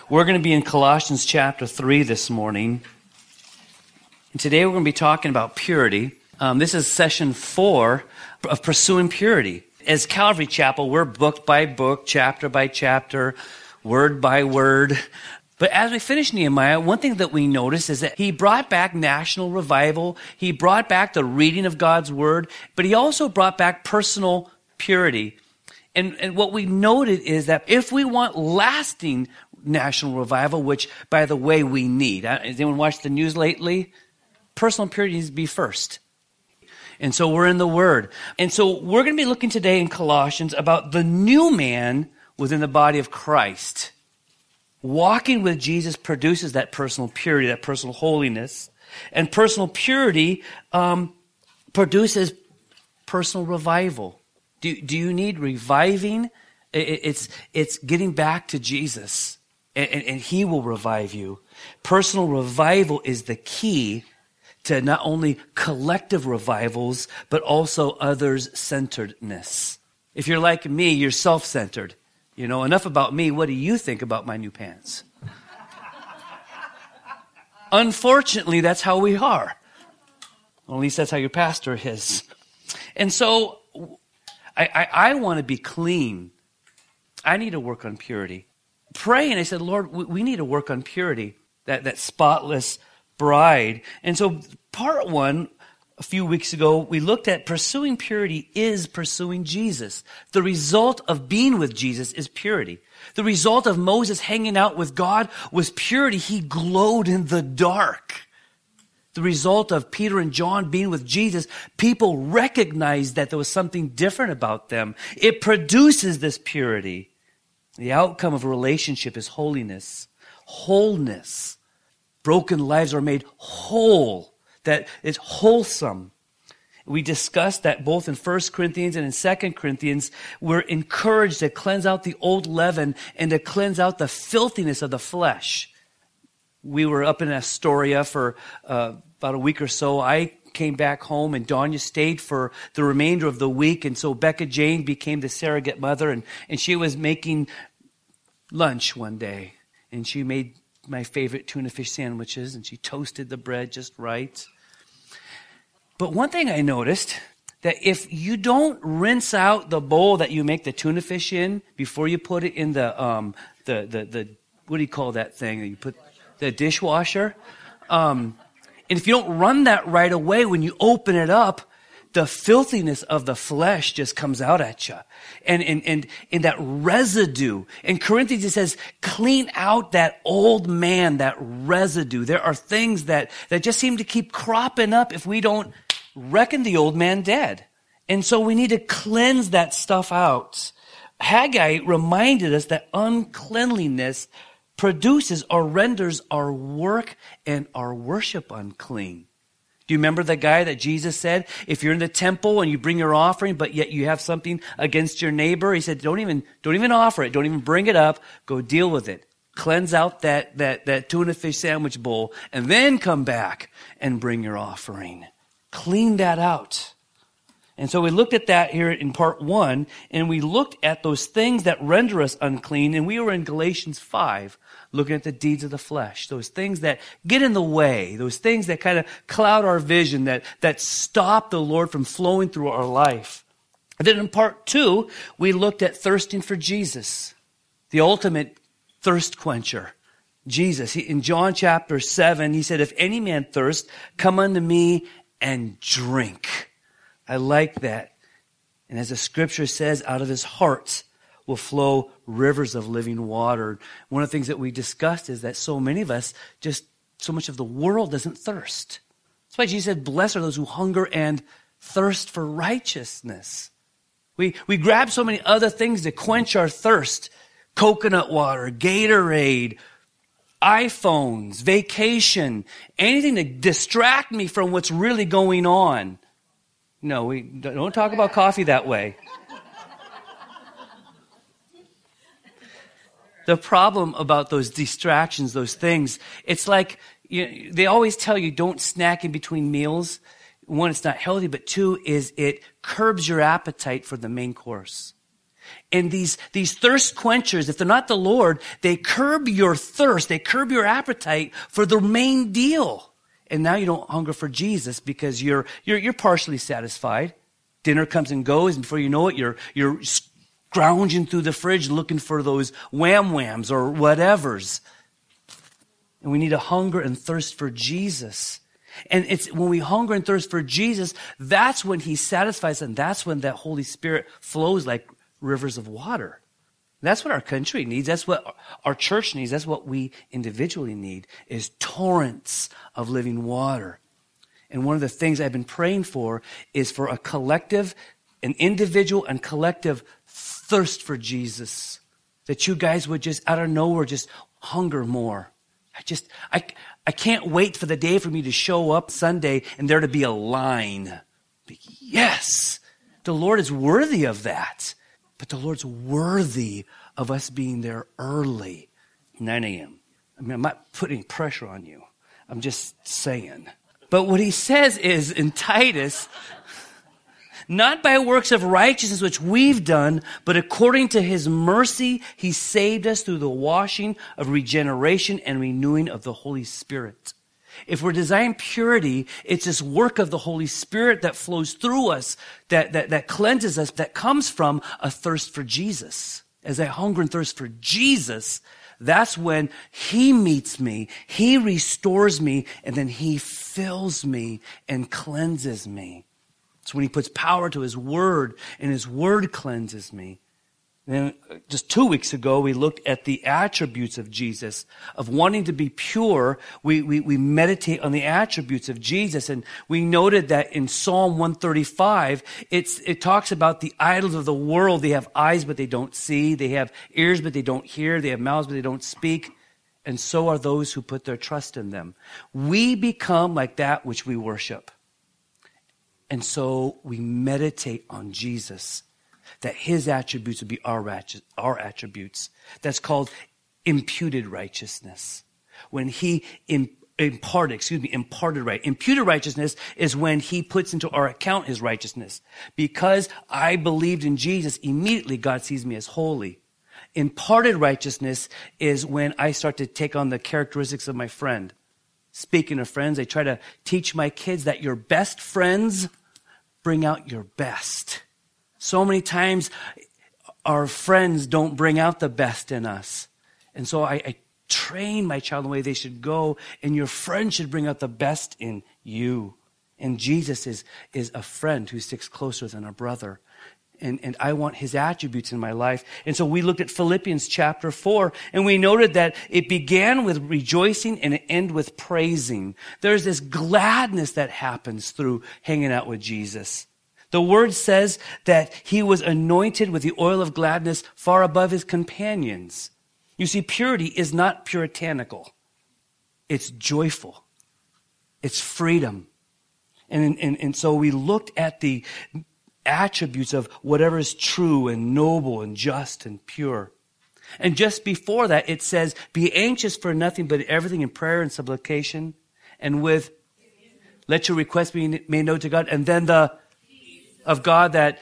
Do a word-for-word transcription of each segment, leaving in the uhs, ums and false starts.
We're going to be in Colossians chapter three this morning. And today we're going to be talking about purity. Um, this is session four of Pursuing Purity. As Calvary Chapel, we're book by book, chapter by chapter, word by word. But as we finish Nehemiah, one thing that we notice is that he brought back national revival. He brought back the reading of God's word, but he also brought back personal purity. And, and what we noted is that if we want lasting national revival, which, by the way, we need. Has anyone watched the news lately? Personal purity needs to be first. And so we're in the Word. And so we're going to be looking today in Colossians about the new man within the body of Christ. Walking with Jesus produces that personal purity, that personal holiness. And personal purity um, produces personal revival. Do, do you need reviving? It, it's, it's getting back to Jesus. And, and, and he will revive you. Personal revival is the key to not only collective revivals, but also others-centeredness. If you're like me, you're self-centered. You know, enough about me. What do you think about my new pants? Unfortunately, that's how we are. Well, at least that's how your pastor is. And so, I, I, I want to be clean. I need to work on purity. Pray, and I said, Lord, we, we need to work on purity, that, that spotless bride. And so part one, a few weeks ago, we looked at pursuing purity is pursuing Jesus. The result of being with Jesus is purity. The result of Moses hanging out with God was purity. He glowed in the dark. The result of Peter and John being with Jesus, people recognized that there was something different about them. It produces this purity. The outcome of a relationship is holiness, wholeness. Broken lives are made whole, that it's wholesome. We discussed that both in First Corinthians and in Second Corinthians. We're encouraged to cleanse out the old leaven and to cleanse out the filthiness of the flesh. We were up in Astoria for uh, about a week or so. I came back home and Danya stayed for the remainder of the week. And so Becca Jane became the surrogate mother, and, and she was making lunch one day. And she made my favorite tuna fish sandwiches, and she toasted the bread just right. But one thing I noticed, that if you don't rinse out the bowl that you make the tuna fish in before you put it in the um the the, the what do you call that thing that you put, the dishwasher, um, and if you don't run that right away when you open it up, the filthiness of the flesh just comes out at you. And, and, and, and that residue. In Corinthians it says, clean out that old man, that residue. There are things that, that just seem to keep cropping up if we don't reckon the old man dead. And so we need to cleanse that stuff out. Haggai reminded us that uncleanliness produces or renders our work and our worship unclean. Do you remember the guy that Jesus said, if you're in the temple and you bring your offering, but yet you have something against your neighbor, he said, don't even, don't even offer it. Don't even bring it up. Go deal with it. Cleanse out that, that, that tuna fish sandwich bowl and then come back and bring your offering. Clean that out. And so we looked at that here in part one, and we looked at those things that render us unclean, and we were in Galatians five, looking at the deeds of the flesh, those things that get in the way, those things that kind of cloud our vision, that, that stop the Lord from flowing through our life. And then in part two, we looked at thirsting for Jesus, the ultimate thirst quencher. Jesus, he, in John chapter seven, he said, if any man thirst, come unto me and drink. I like that. And as the scripture says, out of his heart will flow rivers of living water. One of the things that we discussed is that so many of us, just so much of the world doesn't thirst. That's why Jesus said, blessed are those who hunger and thirst for righteousness. We, we grab so many other things to quench our thirst. Coconut water, Gatorade, iPhones, vacation, anything to distract me from what's really going on. No, we don't talk about coffee that way. The problem about those distractions, those things, it's like, you know, they always tell you don't snack in between meals. One, it's not healthy, but two, is it curbs your appetite for the main course. And these, these thirst quenchers, if they're not the Lord, they curb your thirst. They curb your appetite for the main deal. And now you don't hunger for Jesus because you're, you're, you're partially satisfied. Dinner comes and goes, and before you know it, you're, you're scrounging through the fridge looking for those wham-whams or whatevers. And we need to hunger and thirst for Jesus. And it's when we hunger and thirst for Jesus, that's when he satisfies, and that's when that Holy Spirit flows like rivers of water. That's what our country needs. That's what our church needs. That's what we individually need, is torrents of living water. And one of the things I've been praying for is for a collective, an individual and collective thirst for Jesus. That you guys would just, out of nowhere, just hunger more. I just, I, I can't wait for the day for me to show up Sunday and there to be a line. Yes, the Lord is worthy of that. But the Lord's worthy of us being there early, nine a.m. I mean, I'm not putting pressure on you. I'm just saying. But what he says is in Titus, not by works of righteousness which we've done, but according to his mercy, he saved us through the washing of regeneration and renewing of the Holy Spirit. If we're desiring purity, it's this work of the Holy Spirit that flows through us, that, that, that cleanses us, that comes from a thirst for Jesus. As I hunger and thirst for Jesus, that's when he meets me, he restores me, and then he fills me and cleanses me. It's when he puts power to his word, and his word cleanses me. And just two weeks ago, we looked at the attributes of Jesus, of wanting to be pure. We, we, we meditate on the attributes of Jesus. And we noted that in Psalm one thirty-five, it's, it talks about the idols of the world. They have eyes, but they don't see. They have ears, but they don't hear. They have mouths, but they don't speak. And so are those who put their trust in them. We become like that which we worship. And so we meditate on Jesus, that his attributes would be our, our attributes. That's called imputed righteousness. When he im- imparted, excuse me, imparted right. Imputed righteousness is when he puts into our account his righteousness. Because I believed in Jesus, immediately God sees me as holy. Imparted righteousness is when I start to take on the characteristics of my friend. Speaking of friends, I try to teach my kids that your best friends bring out your best. So many times our friends don't bring out the best in us. And so I, I train my child in the way they should go, and your friend should bring out the best in you. And Jesus is, is a friend who sticks closer than a brother. And, and I want his attributes in my life. And so we looked at Philippians chapter four, and we noted that it began with rejoicing and it ended with praising. There's this gladness that happens through hanging out with Jesus. The word says that he was anointed with the oil of gladness far above his companions. You see, purity is not puritanical. It's joyful. It's freedom. And, and, and so we looked at the attributes of whatever is true and noble and just and pure. And just before that, it says, be anxious for nothing but everything in prayer and supplication, and with, let your requests be made known to God. And then the of God that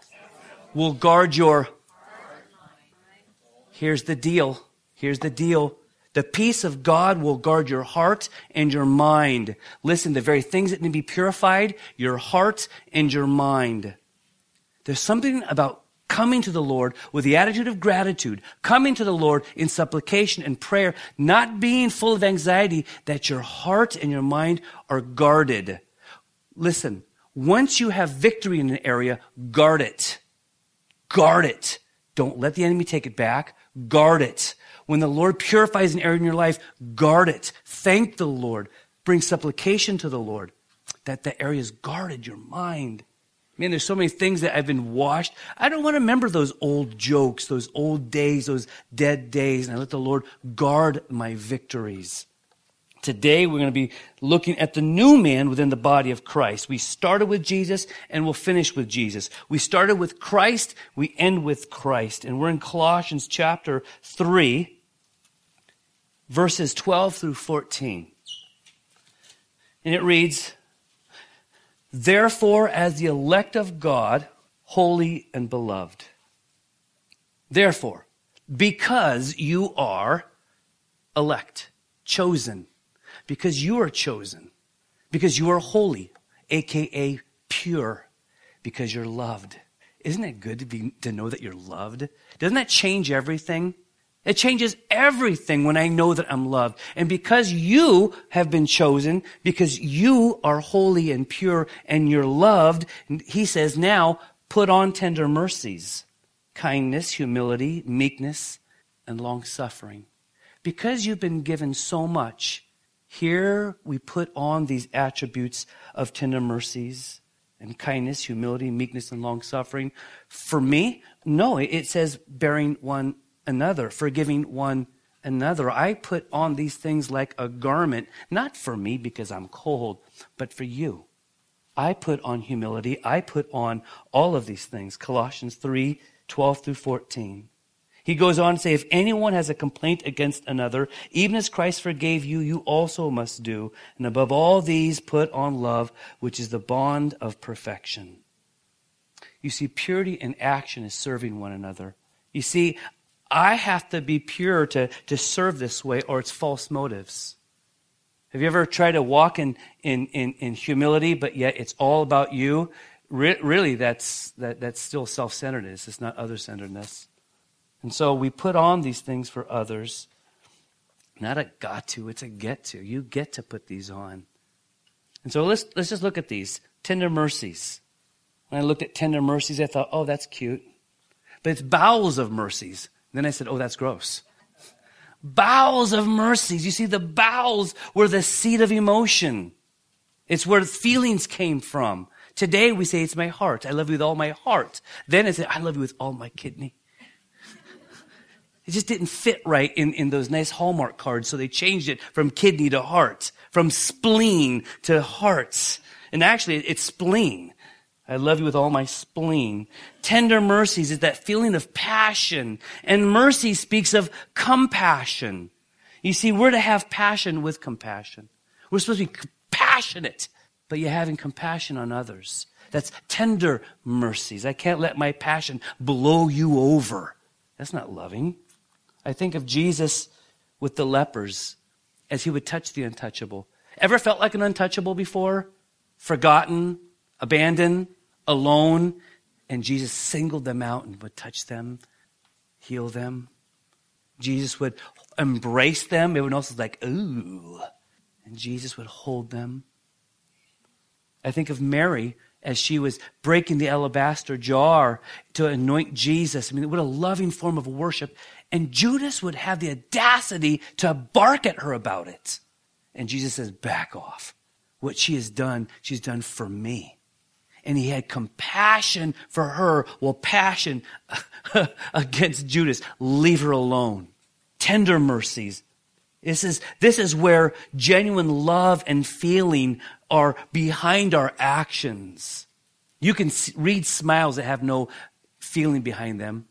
will guard your, here's the deal, here's the deal. The peace of God will guard your heart and your mind. Listen, the very things that need to be purified, your heart and your mind. There's something about coming to the Lord with the attitude of gratitude, coming to the Lord in supplication and prayer, not being full of anxiety, that your heart and your mind are guarded. Listen, once you have victory in an area, guard it. Guard it. Don't let the enemy take it back. Guard it. When the Lord purifies an area in your life, guard it. Thank the Lord. Bring supplication to the Lord that the area is guarded, your mind. Man, there's so many things that I've been washed. I don't want to remember those old jokes, those old days, those dead days. And I let the Lord guard my victories. Today, we're going to be looking at the new man within the body of Christ. We started with Jesus and we'll finish with Jesus. We started with Christ, we end with Christ. And we're in Colossians chapter three, verses twelve through fourteen. And it reads, therefore, as the elect of God, holy and beloved, Therefore, because you are elect, chosen, because you are chosen, because you are holy, a k a pure, because you're loved. Isn't it good to be to know that you're loved? Doesn't that change everything? It changes everything when I know that I'm loved. And because you have been chosen, because you are holy and pure and you're loved, he says, now put on tender mercies, kindness, humility, meekness, and long-suffering. Because you've been given so much, here we put on these attributes of tender mercies and kindness, humility, meekness, and long-suffering. For me, no, it says bearing one another, forgiving one another. I put on these things like a garment, not for me because I'm cold, but for you. I put on humility. I put on all of these things. Colossians three, twelve through fourteen. He goes on to say, if anyone has a complaint against another, even as Christ forgave you, you also must do. And above all these, put on love, which is the bond of perfection. You see, purity in action is serving one another. You see, I have to be pure to, to serve this way, or it's false motives. Have you ever tried to walk in, in, in, in humility, but yet it's all about you? Re- really, that's, that, that's still self-centeredness. It's not other-centeredness. And so we put on these things for others. Not a got to, it's a get to. You get to put these on. And so let's, let's just look at these. Tender mercies. When I looked at tender mercies, I thought, oh, that's cute. But it's bowels of mercies. Then I said, oh, that's gross. Bowels of mercies. You see, the bowels were the seat of emotion. It's where feelings came from. Today we say, it's my heart. I love you with all my heart. Then I said, I love you with all my kidney. It just didn't fit right in, in those nice Hallmark cards, so they changed it from kidney to heart, from spleen to hearts. And actually, it's spleen. I love you with all my spleen. Tender mercies is that feeling of passion. And mercy speaks of compassion. You see, we're to have passion with compassion. We're supposed to be passionate, but you're having compassion on others. That's tender mercies. I can't let my passion blow you over. That's not loving. I think of Jesus with the lepers as he would touch the untouchable. Ever felt like an untouchable before? Forgotten, abandoned, alone, and Jesus singled them out and would touch them, heal them. Jesus would embrace them. Everyone else was like, ooh. And Jesus would hold them. I think of Mary as she was breaking the alabaster jar to anoint Jesus. I mean, what a loving form of worship. And Judas would have the audacity to bark at her about it. And Jesus says, back off. What she has done, she's done for me. And he had compassion for her, well, passion against Judas. Leave her alone. Tender mercies. This is, this is where genuine love and feeling are behind our actions. You can see, read smiles that have no feeling behind them.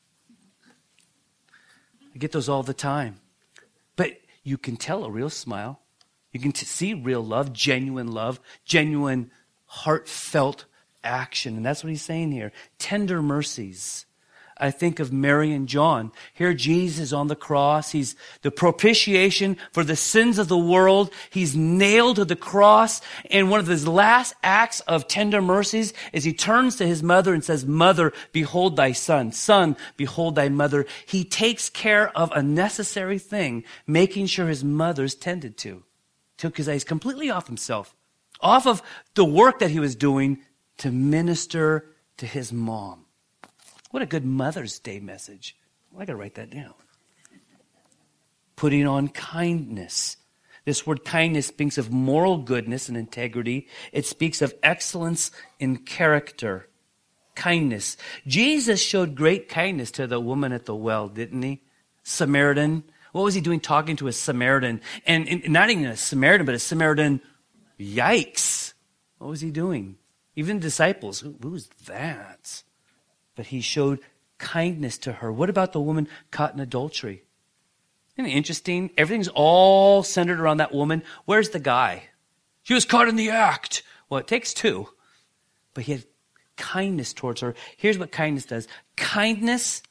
I get those all the time. But you can tell a real smile. You can t- see real love, genuine love, genuine heartfelt action. And that's what he's saying here. Tender mercies. I think of Mary and John. Here Jesus is on the cross. He's the propitiation for the sins of the world. He's nailed to the cross. And one of his last acts of tender mercies is he turns to his mother and says, Mother, behold thy son. Son, behold thy mother. He takes care of a necessary thing, making sure his mother's tended to. Took his eyes completely off himself, off of the work that he was doing to minister to his mom. What a good Mother's Day message. Well, I got to write that down. Putting on kindness. This word kindness speaks of moral goodness and integrity. It speaks of excellence in character. Kindness. Jesus showed great kindness to the woman at the well, didn't he? Samaritan. What was he doing talking to a Samaritan? And, and not even a Samaritan, but a Samaritan. Yikes. What was he doing? Even disciples. Who, who's that? But he showed kindness to her. What about the woman caught in adultery? Isn't it interesting? Everything's all centered around that woman. Where's the guy? She was caught in the act. Well, it takes two. But he had kindness towards her. Here's what kindness does. Kindness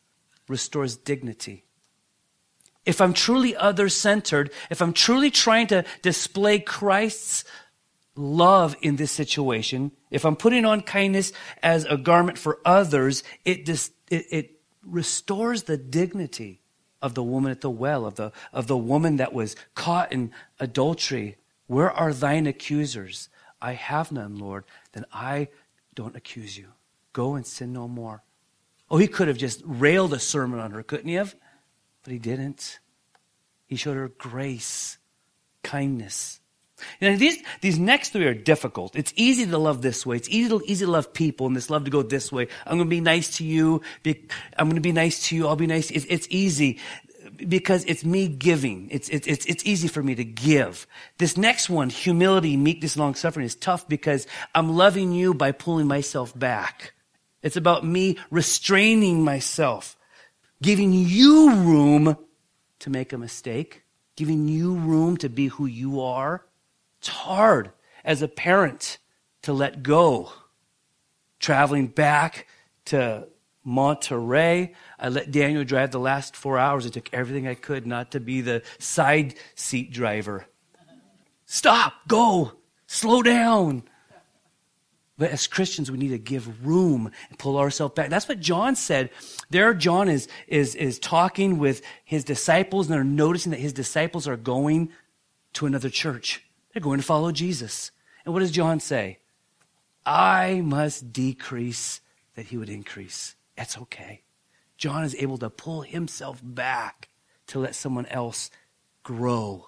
restores dignity. If I'm truly other-centered, if I'm truly trying to display Christ's love in this situation, if I'm putting on kindness as a garment for others, it dis, it, it restores the dignity of the woman at the well, of the of the woman that was caught in adultery. Where are thine accusers? I have none, Lord. Then I don't accuse you. Go and sin no more. Oh, he could have just railed a sermon on her, couldn't he have? But he didn't. He showed her grace, kindness. You know, these, these next three are difficult. It's easy to love this way. It's easy to, easy to love people and this love to go this way. I'm going to be nice to you. Be, I'm going to be nice to you. I'll be nice. It's, it's easy because it's me giving. It's, it's, it's, it's easy for me to give. This next one, humility, meekness, long-suffering, is tough because I'm loving you by pulling myself back. It's about me restraining myself, giving you room to make a mistake, giving you room to be who you are. It's hard as a parent to let go. Traveling back to Monterey, I let Daniel drive the last four hours. I took everything I could not to be the side seat driver. Stop, go, slow down. But as Christians, we need to give room and pull ourselves back. That's what John said. There, John is, is, is talking with his disciples, and they're noticing that his disciples are going to another church. They're going to follow Jesus. And what does John say? I must decrease that he would increase. That's okay. John is able to pull himself back to let someone else grow.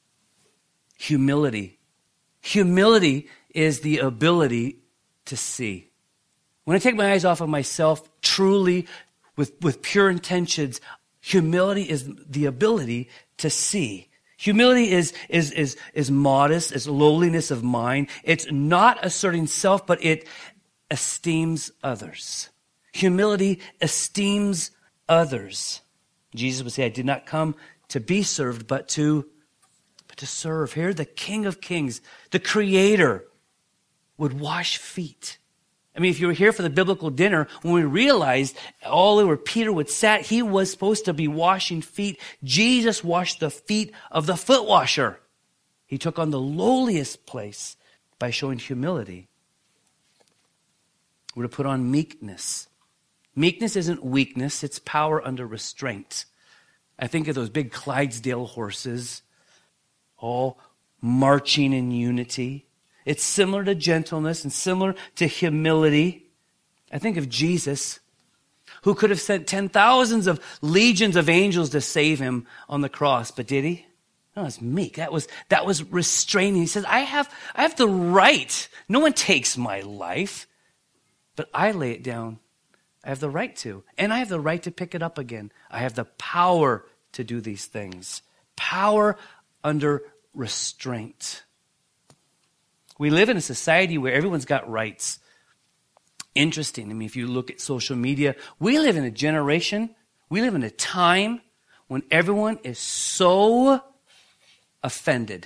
Humility. Humility is the ability to see. When I take my eyes off of myself, truly, with, with pure intentions, humility is the ability to see. Humility is, is, is, is modest, is lowliness of mind. It's not asserting self, but it esteems others. Humility esteems others. Jesus would say, I did not come to be served, but to, but to serve. Here, the King of Kings, the Creator, would wash feet. I mean, if you were here for the biblical dinner, when we realized all over Peter would sat, he was supposed to be washing feet. Jesus washed the feet of the foot washer. He took on the lowliest place by showing humility. We're to put on meekness. Meekness isn't weakness, it's power under restraint. I think of those big Clydesdale horses, all marching in unity. It's similar to gentleness and similar to humility. I think of Jesus, who could have sent ten thousands of legions of angels to save him on the cross, but did he? No, it's meek. That was, that was restraining. He says, I have, I have the right. No one takes my life, but I lay it down. I have the right to, and I have the right to pick it up again. I have the power to do these things. Power under restraint. We live in a society where everyone's got rights. Interesting. I mean, if you look at social media, we live in a generation, we live in a time when everyone is so offended.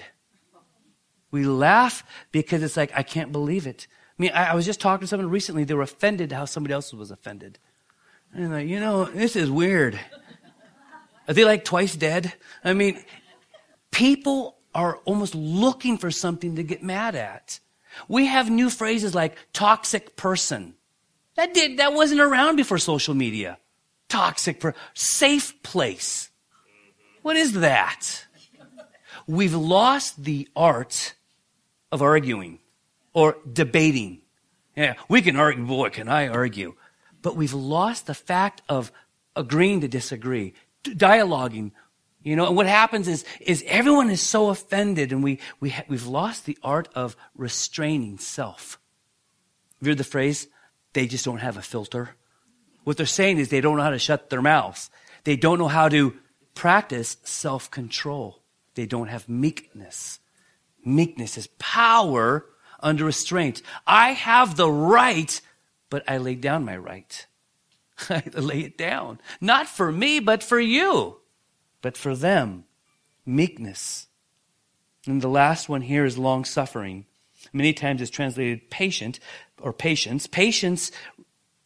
We laugh because it's like, I can't believe it. I mean, I, I was just talking to someone recently, they were offended how somebody else was offended. And like, you know, this is weird. Are they like twice dead? I mean, people are almost looking for something to get mad at. We have new phrases like toxic person. That did that wasn't around before social media. Toxic per safe place. What is that? We've lost the art of arguing or debating. Yeah, we can argue, boy, can I argue. But we've lost the fact of agreeing to disagree, dialoguing. You know, and what happens is, is everyone is so offended, and we, we ha- we've lost the art of restraining self. Have you heard the phrase, they just don't have a filter? What they're saying is they don't know how to shut their mouths. They don't know how to practice self-control. They don't have meekness. Meekness is power under restraint. I have the right, but I lay down my right. I lay it down. Not for me, but for you. But for them, meekness. And the last one here is long-suffering. Many times it's translated patient or patience. Patience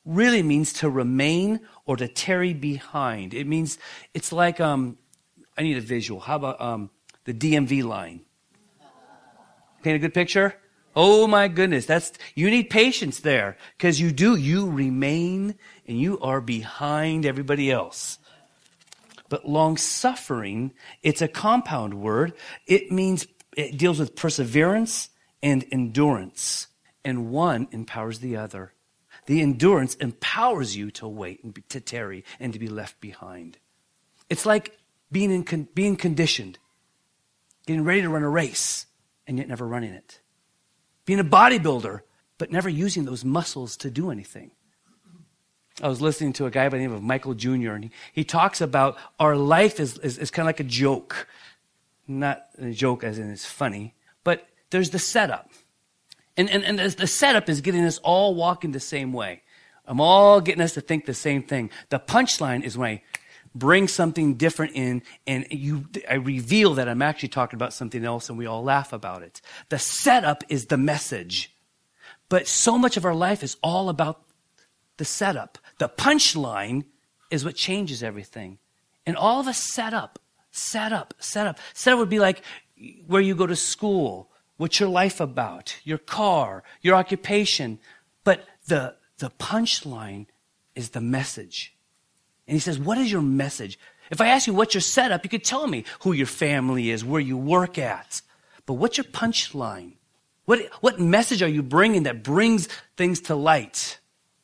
really means to remain or to tarry behind. It means, it's like, um, I need a visual. How about um, the D M V line? Paint a good picture? Oh my goodness, that's, you need patience there, because you do, you remain and you are behind everybody else. But long suffering, it's a compound word. It means, it deals with perseverance and endurance, and one empowers the other. The endurance empowers you to wait and be, to tarry and to be left behind. It's like being in con, being conditioned, getting ready to run a race and yet never running it. Being a bodybuilder, but never using those muscles to do anything. I was listening to a guy by the name of Michael Junior, and he, he talks about our life is, is, is kind of like a joke. Not a joke as in it's funny, but there's the setup. And, and, and the setup is getting us all walking the same way. I'm all getting us to think the same thing. The punchline is when I bring something different in, and you, I reveal that I'm actually talking about something else, and we all laugh about it. The setup is the message. But so much of our life is all about the setup. The punchline is what changes everything. And all of us set up, set up, set up. Set up would be like where you go to school, what's your life about, your car, your occupation. But the, the punchline is the message. And he says, what is your message? If I ask you what's your setup, you could tell me who your family is, where you work at. But what's your punchline? What, what message are you bringing that brings things to light?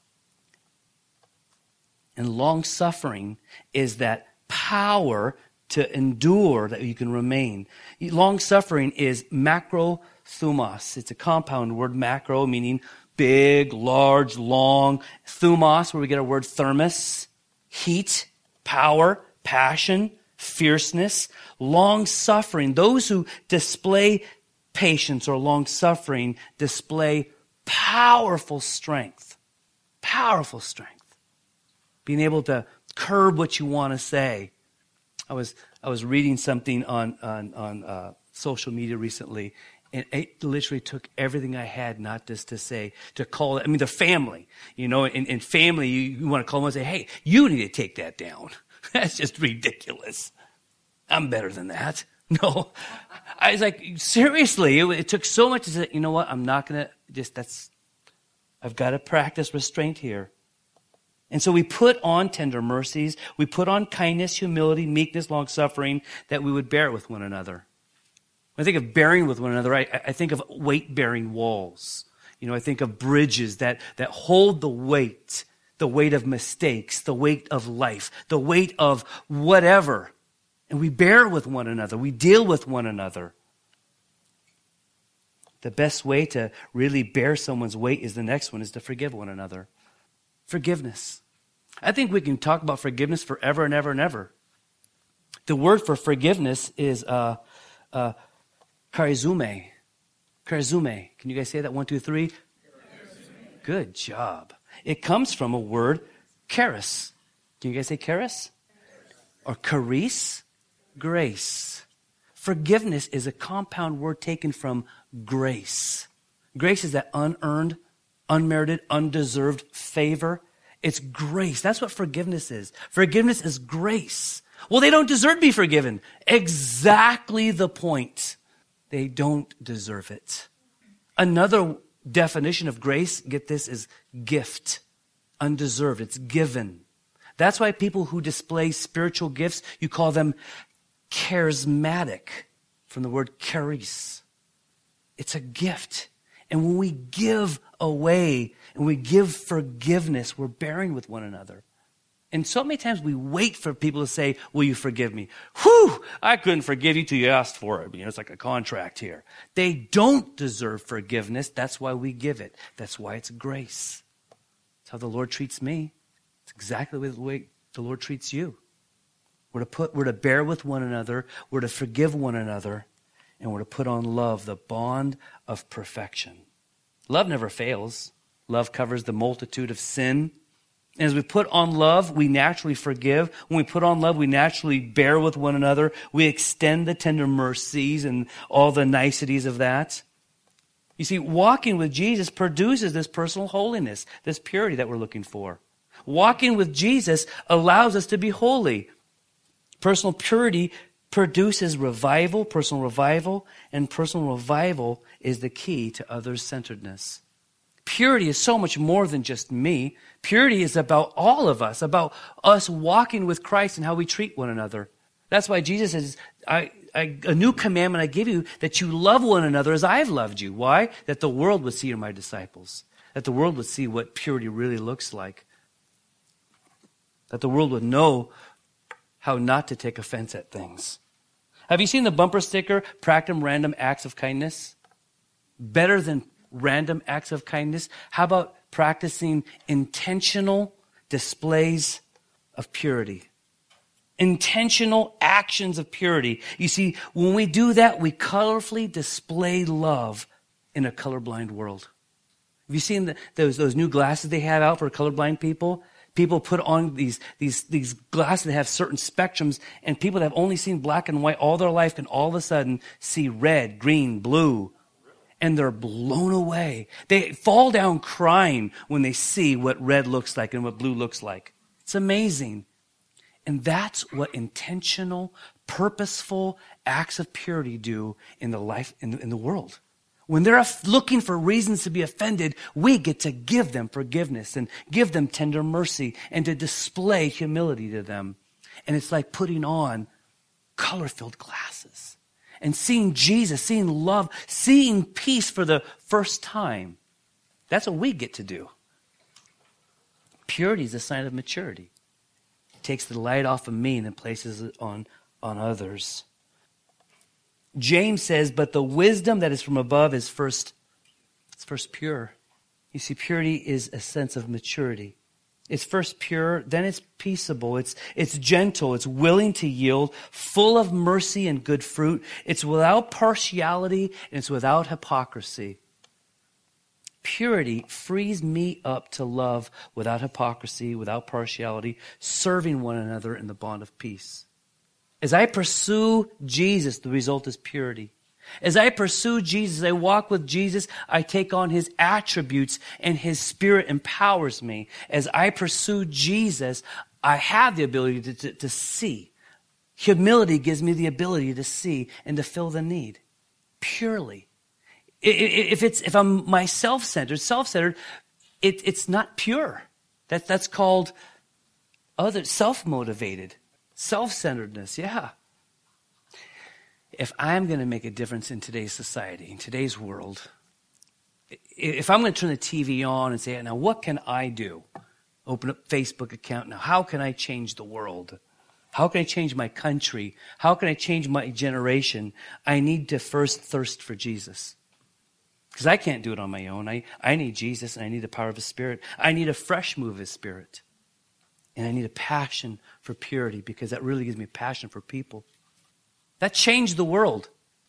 And long suffering is that power to endure, that you can remain. Long suffering is macrothumos. It's a compound word, macro, meaning big, large, long. Thumos, where we get our word thermos. Heat, power, passion, fierceness, long suffering. Those who display patience or long suffering display powerful strength. Powerful strength. Being able to curb what you want to say. I was I was reading something on on, on uh, social media recently, and it literally took everything I had not just to say, to call it, I mean, the family, you know, in, in family, you, you want to call them and say, hey, you need to take that down. That's just ridiculous. I'm better than that. No. I was like, seriously, it, it took so much to say, you know what, I'm not going to just, that's, I've got to practice restraint here. And so we put on tender mercies, we put on kindness, humility, meekness, long-suffering, that we would bear with one another. When I think of bearing with one another, I, I think of weight-bearing walls. You know, I think of bridges that, that hold the weight, the weight of mistakes, the weight of life, the weight of whatever. And we bear with one another. We deal with one another. The best way to really bear someone's weight is the next one, is to forgive one another. Forgiveness. I think we can talk about forgiveness forever and ever and ever. The word for forgiveness is uh, uh, charizume. Charizume. Can you guys say that? One, two, three. Charizume. Good job. It comes from a word, charis. Can you guys say charis? Or charis? Grace. Forgiveness is a compound word taken from grace. Grace is that unearned, unmerited, undeserved favor. It's grace. That's what forgiveness is. Forgiveness is grace. Well, they don't deserve to be forgiven. Exactly the point. They don't deserve it. Another definition of grace, get this, is gift. Undeserved. It's given. That's why people who display spiritual gifts, you call them charismatic, from the word charis. It's a gift. And when we give away and we give forgiveness, we're bearing with one another. And so many times we wait for people to say, will you forgive me? Whew, I couldn't forgive you till you asked for it. You know, it's like a contract here. They don't deserve forgiveness. That's why we give it. That's why it's grace. That's how the Lord treats me. It's exactly the way the Lord treats you. We're to put, we're to bear with one another. We're to forgive one another. And we're to put on love, the bond of perfection. Love never fails. Love covers the multitude of sin. And as we put on love, we naturally forgive. When we put on love, we naturally bear with one another. We extend the tender mercies and all the niceties of that. You see, walking with Jesus produces this personal holiness, this purity that we're looking for. Walking with Jesus allows us to be holy. Personal purity produces revival, personal revival, and personal revival is the key to others-centeredness. Purity is so much more than just me. Purity is about all of us, about us walking with Christ and how we treat one another. That's why Jesus says, I, I, a new commandment I give you, that you love one another as I've loved you. Why? That the world would see you're my disciples. That the world would see what purity really looks like. That the world would know how not to take offense at things. Have you seen the bumper sticker, practice random acts of kindness? Better than random acts of kindness? How about practicing intentional displays of purity? Intentional actions of purity. You see, when we do that, we colorfully display love in a colorblind world. Have you seen the, those, those new glasses they have out for colorblind people? People put on these, these, these glasses that have certain spectrums, and people that have only seen black and white all their life can all of a sudden see red, green, blue, and they're blown away. They fall down crying when they see what red looks like and what blue looks like. It's amazing. And that's what intentional, purposeful acts of purity do in the life, in the, in the world. When they're looking for reasons to be offended, we get to give them forgiveness and give them tender mercy and to display humility to them. And it's like putting on color-filled glasses and seeing Jesus, seeing love, seeing peace for the first time. That's what we get to do. Purity is a sign of maturity. It takes the light off of me and then places it on, on others. James says, but the wisdom that is from above is first, it's first pure. You see, purity is a sense of maturity. It's first pure, then it's peaceable, it's, it's gentle, it's willing to yield, full of mercy and good fruit. It's without partiality and it's without hypocrisy. Purity frees me up to love without hypocrisy, without partiality, serving one another in the bond of peace. As I pursue Jesus, the result is purity. As I pursue Jesus, I walk with Jesus, I take on his attributes and his spirit empowers me. As I pursue Jesus, I have the ability to, to, to see. Humility gives me the ability to see and to fill the need. Purely. If it's if I'm my self-centered, self-centered, it, it's not pure. That, that's called other self-motivated. Self-centeredness, yeah. If I'm going to make a difference in today's society, in today's world, if I'm going to turn the T V on and say, now what can I do? Open up Facebook account. Now, how can I change the world? How can I change my country? How can I change my generation? I need to first thirst for Jesus. Because I can't do it on my own. I, I need Jesus and I need the power of his Spirit. I need a fresh move of his Spirit. And I need a passion for purity because that really gives me a passion for people. That changed the world.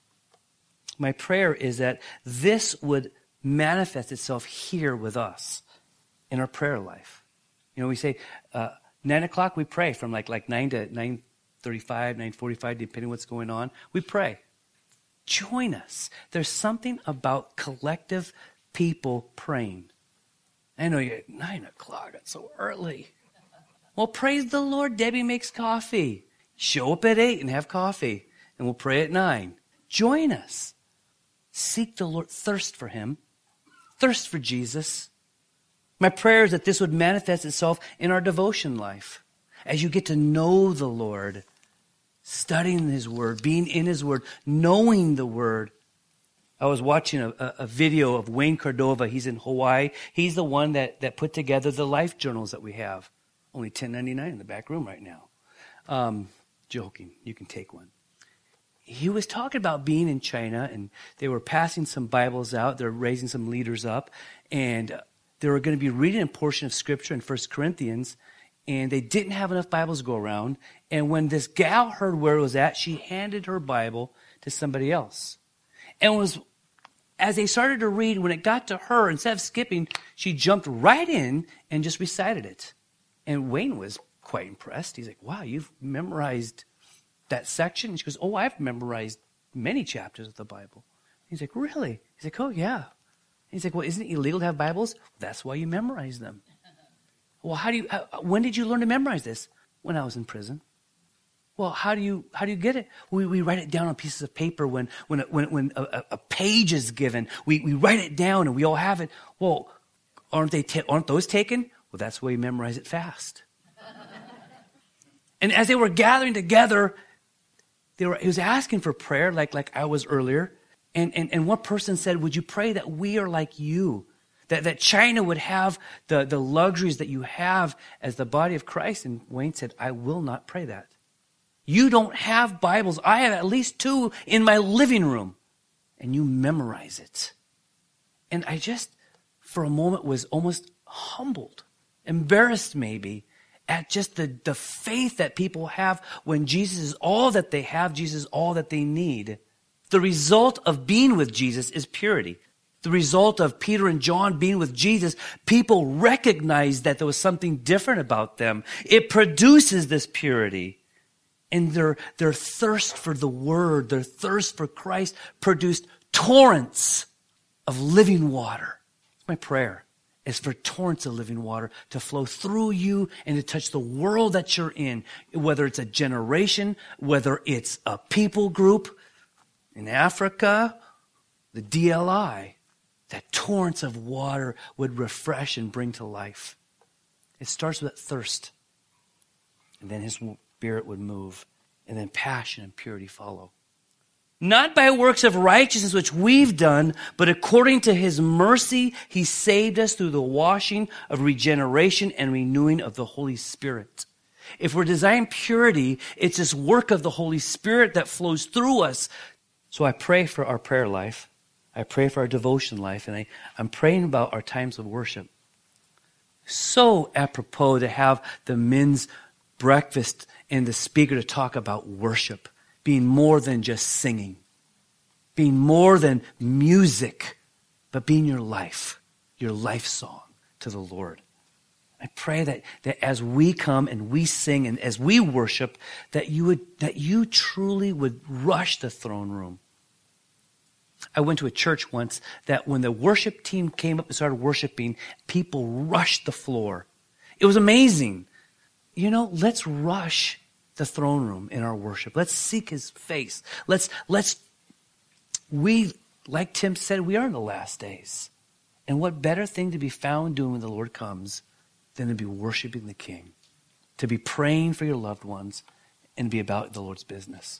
My prayer is that this would manifest itself here with us in our prayer life. You know, we say uh, nine o'clock we pray from like like nine to nine thirty-five, nine forty-five, depending what's going on. We pray. Join us. There's something about collective people praying. I know you're at nine o'clock. That's so early. Well, praise the Lord. Debbie makes coffee. Show up at eight and have coffee. And we'll pray at nine. Join us. Seek the Lord. Thirst for him. Thirst for Jesus. My prayer is that this would manifest itself in our devotion life. As you get to know the Lord, studying his word, being in his word, knowing the word. I was watching a, a, a video of Wayne Cordova. He's in Hawaii. He's the one that, that put together the life journals that we have. Only ten ninety-nine in the back room right now. Um, joking. You can take one. He was talking about being in China, and they were passing some Bibles out. They're raising some leaders up, and they were going to be reading a portion of Scripture in First Corinthians, and they didn't have enough Bibles to go around. And when this gal heard where it was at, she handed her Bible to somebody else. And was as they started to read, when it got to her, instead of skipping, she jumped right in and just recited it. And Wayne was quite impressed. He's like, wow, you've memorized that section? And she goes, oh, I've memorized many chapters of the Bible. He's like, really? He's like, oh, yeah. He's like, well, isn't it illegal to have Bibles? That's why you memorize them. Well, how do you, how, when did you learn to memorize this? When I was in prison. Well, how do you, how do you get it? We, we write it down on pieces of paper when, when, when, when a, a page is given. We, we write it down and we all have it. Well, aren't they, ta- aren't those taken? Well, that's why you memorize it fast. And as they were gathering together, they were, he was asking for prayer like, like I was earlier. And, and, and one person said, would you pray that we are like you? That, that China would have the, the luxuries that you have as the body of Christ. And Wayne said, I will not pray that. You don't have Bibles. I have at least two in my living room. And you memorize it. And I just, for a moment, was almost humbled, embarrassed maybe, at just the, the faith that people have when Jesus is all that they have, Jesus is all that they need. The result of being with Jesus is purity. The result of Peter and John being with Jesus, people recognized that there was something different about them. It produces this purity. And their, their thirst for the Word, their thirst for Christ produced torrents of living water. My prayer is for torrents of living water to flow through you and to touch the world that you're in, whether it's a generation, whether it's a people group in Africa, the D L I. That torrents of water would refresh and bring to life. It starts with that thirst. And then his Spirit would move. And then passion and purity follow. Not by works of righteousness which we've done, but according to his mercy, he saved us through the washing of regeneration and renewing of the Holy Spirit. If we're desiring purity, it's this work of the Holy Spirit that flows through us. So I pray for our prayer life. I pray for our devotion life, and I, I'm praying about our times of worship. So apropos to have the men's breakfast and the speaker to talk about worship, being more than just singing, being more than music, but being your life, your life song to the Lord. I pray that, that as we come and we sing and as we worship, that you would that you truly would rush the throne room. I went to a church once that when the worship team came up and started worshiping, people rushed the floor. It was amazing. You know, let's rush the throne room in our worship. Let's seek his face. Let's, let's, we, like Tim said, we are in the last days. And what better thing to be found doing when the Lord comes than to be worshiping the King, to be praying for your loved ones and be about the Lord's business.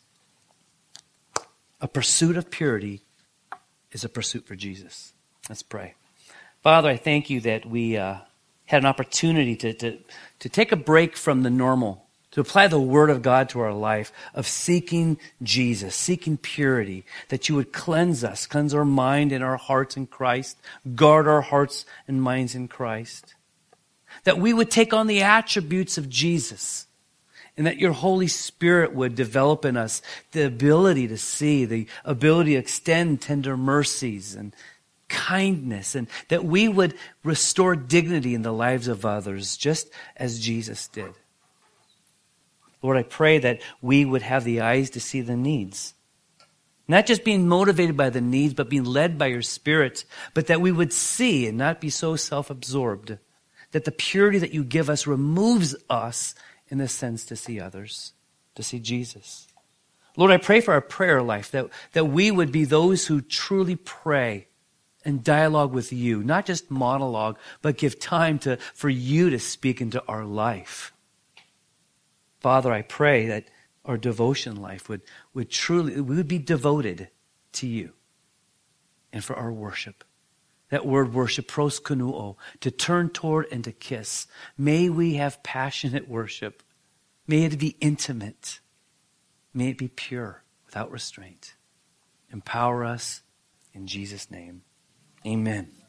A pursuit of purity is a pursuit for Jesus. Let's pray. Father, I thank you that we uh, had an opportunity to, to, to take a break from the normal, to apply the Word of God to our life, of seeking Jesus, seeking purity, that you would cleanse us, cleanse our mind and our hearts in Christ, guard our hearts and minds in Christ, that we would take on the attributes of Jesus, and that your Holy Spirit would develop in us the ability to see, the ability to extend tender mercies and kindness, and that we would restore dignity in the lives of others, just as Jesus did. Lord, I pray that we would have the eyes to see the needs. Not just being motivated by the needs, but being led by your Spirit, but that we would see and not be so self-absorbed, that the purity that you give us removes us in the sense to see others, to see Jesus. Lord, I pray for our prayer life, that, that we would be those who truly pray and dialogue with you, not just monologue, but give time to, for you to speak into our life. Father, I pray that our devotion life would, would truly, we would be devoted to you and for our worship. That word worship, proskunuo, to turn toward and to kiss. May we have passionate worship. May it be intimate. May it be pure, without restraint. Empower us in Jesus' name. Amen.